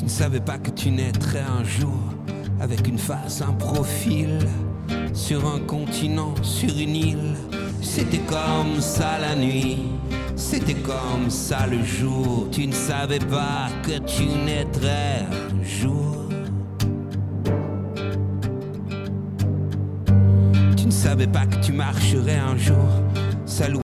Tu ne savais pas que tu naîtrais un jour avec une face, un profil, sur un continent, sur une île. C'était comme ça la nuit, c'était comme ça le jour. Tu ne savais pas que tu naîtrais un jour. Tu ne savais pas que tu marcherais un jour. Salut.